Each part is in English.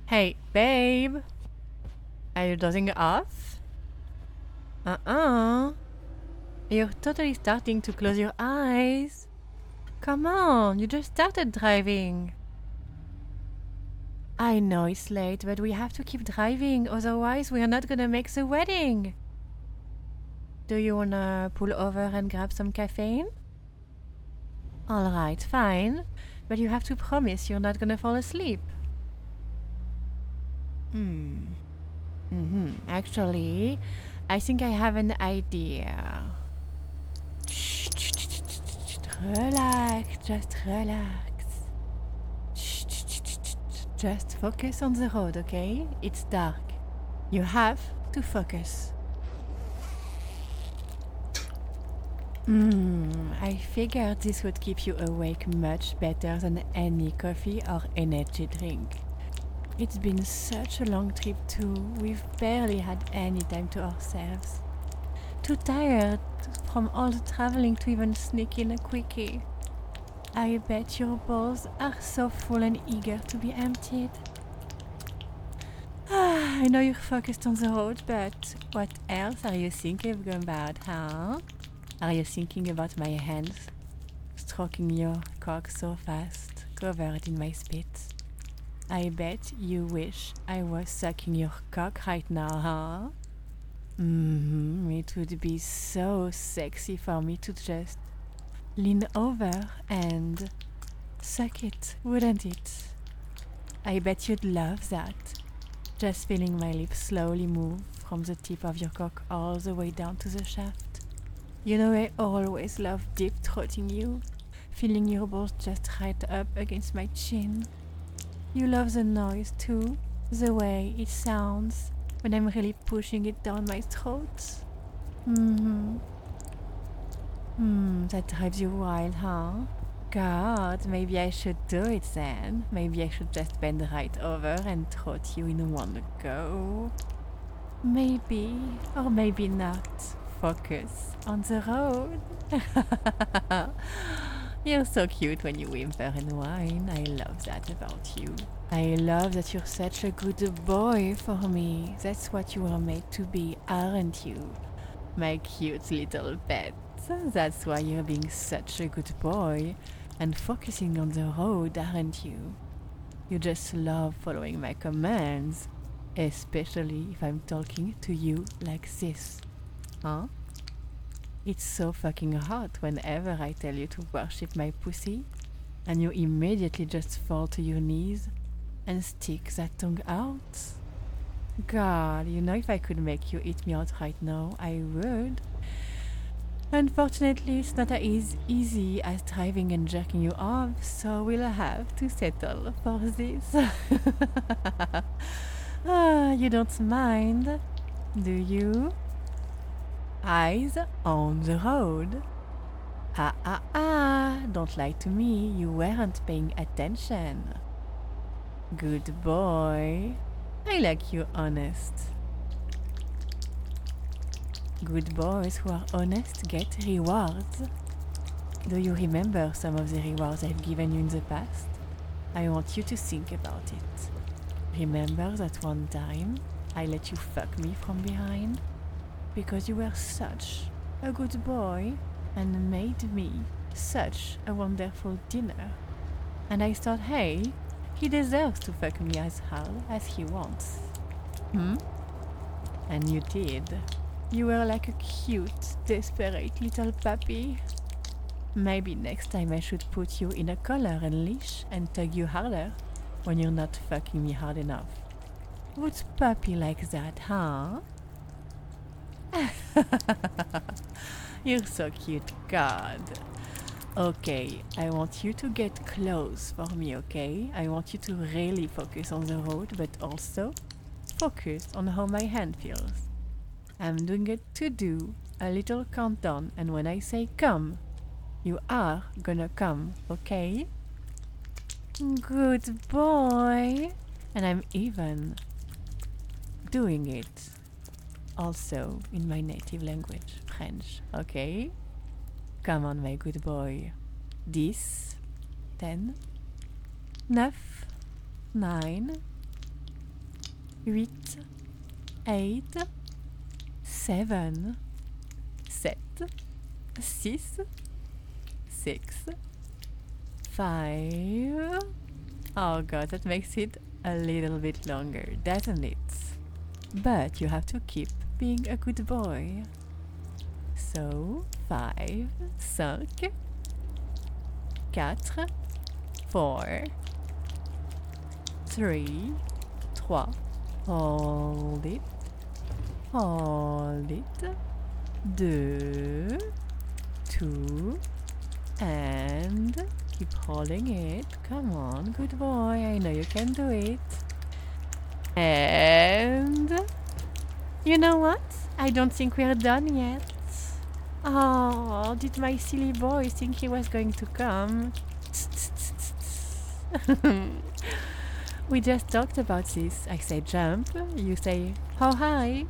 Hey, babe. Are you dozing off? Uh-uh. You're totally starting to close your eyes. Come on, you just started driving. I know it's late, but we have to keep driving, otherwise we're not gonna make the wedding. Do you wanna pull over and grab some caffeine? Alright, fine. But you have to promise you're not gonna fall asleep. Actually, I think I have an idea. Relax, just relax. Just focus on the road, okay? It's dark. You have to focus. I figured this would keep you awake much better than any coffee or energy drink. It's been such a long trip too. We've barely had any time to ourselves. Too tired from all the traveling to even sneak in a quickie. I bet your balls are so full and eager to be emptied. I know you're focused on the road, but what else are you thinking about, huh? Are you thinking about my hands stroking your cock so fast, covered in my spit? I bet you wish I was sucking your cock right now, huh? It would be so sexy for me to just lean over and suck it, wouldn't it? I bet you'd love that. Just feeling my lips slowly move from the tip of your cock all the way down to the shaft. You know I always love deep throating you, feeling your balls just right up against my chin. You love the noise too, the way it sounds when I'm really pushing it down my throat. That drives you wild, huh? God, maybe I should do it then. Maybe I should just bend right over and throat you in one go. Maybe, or maybe not. Focus on the road. You're so cute when you whimper and whine. I love that about you. I love that you're such a good boy for me. That's what you were made to be, aren't you? My cute little pet. That's why you're being such a good boy and focusing on the road, aren't you? You just love following my commands, especially if I'm talking to you like this. Huh? It's so fucking hot whenever I tell you to worship my pussy, and you immediately just fall to your knees and stick that tongue out. God, you know if I could make you eat me out right now, I would. Unfortunately, it's not as easy as driving and jerking you off, so we'll have to settle for this. You don't mind, do you? Eyes on the road. Don't lie to me, you weren't paying attention. Good boy. I like you honest. Good boys who are honest get rewards. Do you remember some of the rewards I've given you in the past? I want you to think about it. Remember that one time I let you fuck me from behind? Because you were such a good boy and made me such a wonderful dinner. And I thought, hey, he deserves to fuck me as hard as he wants. And you did. You were like a cute, desperate little puppy. Maybe next time I should put you in a collar and leash and tug you harder when you're not fucking me hard enough. Would puppy like that, huh? You're so cute, God. Okay, I want you to get close for me, okay? I want you to really focus on the road, but also focus on how my hand feels. I'm doing it to do a little countdown, and when I say come, you are gonna come, okay? Good boy. And I'm even doing it also in my native language, French, okay? Come on, my good boy. 10, 10, 9, 8, 8, 7, 7, 6, 6, 5. Oh god, that makes it a little bit longer, doesn't it? But you have to keep being a good boy. So, 5, 5, 4, 4, 3, 3, hold it, 2, 2, and keep holding it. Come on, good boy, I know you can do it. And you know what? I don't think we're done yet. Oh, did my silly boy think he was going to come? We just talked about this. I say jump, you say how high.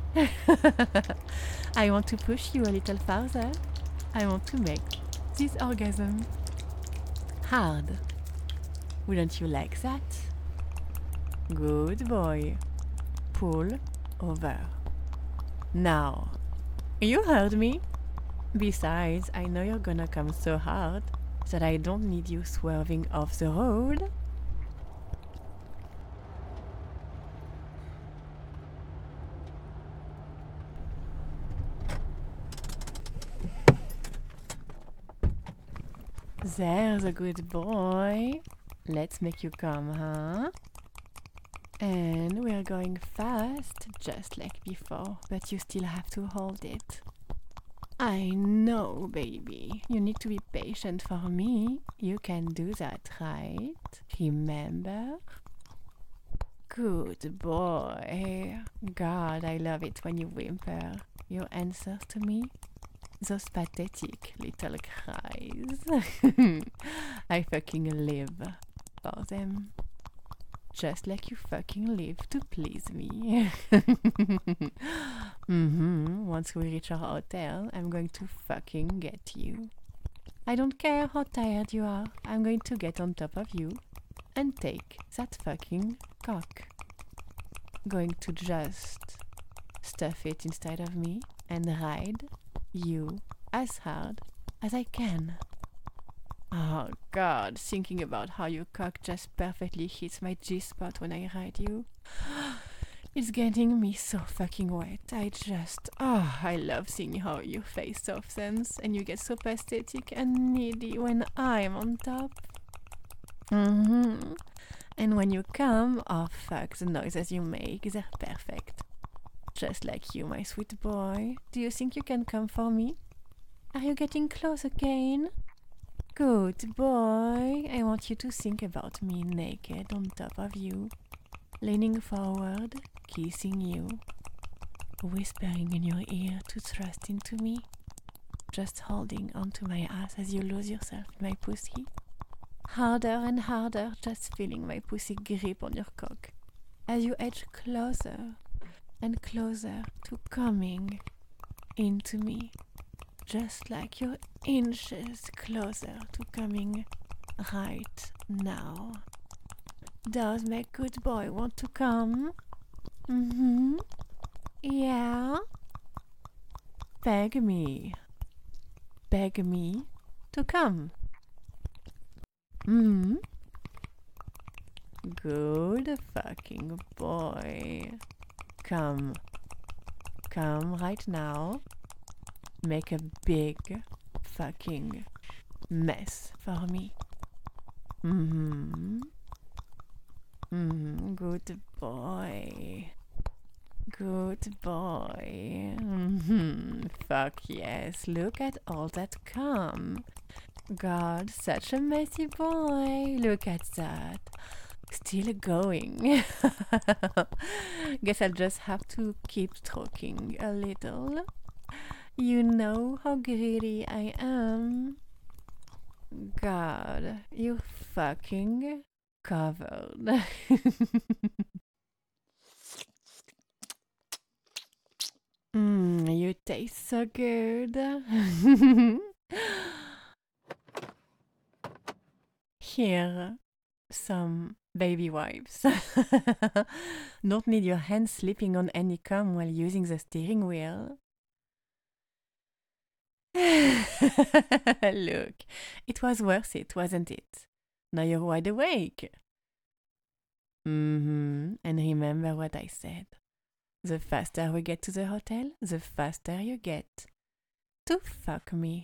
I want to push you a little farther. I want to make this orgasm hard. Wouldn't you like that? Good boy. Pull over. Now, you heard me. Besides, I know you're gonna come so hard that I don't need you swerving off the road. There's a good boy. Let's make you come, huh? And we're going fast, just like before, but you still have to hold it. I know, baby. You need to be patient for me. You can do that, right? Remember? Good boy. God, I love it when you whimper. Your answers to me? Those pathetic little cries. I fucking live for them. Just like you fucking live to please me. Once we reach our hotel, I'm going to fucking get you. I don't care how tired you are. I'm going to get on top of you and take that fucking cock. Going to just stuff it inside of me and ride you as hard as I can. Oh god, thinking about how your cock just perfectly hits my G-spot when I ride you. It's getting me so fucking wet. I love seeing how your face softens and you get so pathetic and needy when I'm on top. And when you come, oh fuck, the noises you make, they're perfect. Just like you, my sweet boy. Do you think you can come for me? Are you getting close again? Good boy. I want you to think about me naked on top of you, leaning forward, kissing you, whispering in your ear to thrust into me, just holding onto my ass as you lose yourself in my pussy. Harder and harder, just feeling my pussy grip on your cock as you edge closer and closer to coming into me. Just like you're inches closer to coming right now. Does my good boy want to come? Yeah? Beg me. Beg me to come. Good fucking boy. Come. Come right now. Make a big fucking mess for me. Good boy. Good boy. Fuck yes. Look at all that cum. God, such a messy boy. Look at that. Still going. Guess I'll just have to keep stroking a little. You know how greedy I am. God, you fucking covered. You taste so good. Here, some baby wipes. Don't need your hands slipping on any cum while using the steering wheel. Look, it was worth it, wasn't it? Now you're wide awake. And remember what I said. The faster we get to the hotel, the faster you get to fuck me.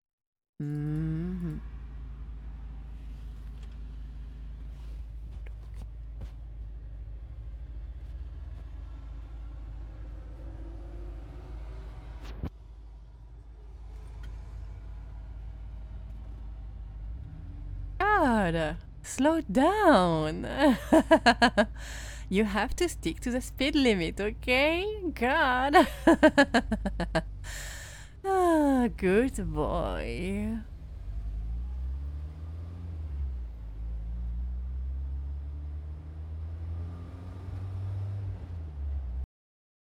God, slow down. You have to stick to the speed limit, okay? God. Ah, good boy.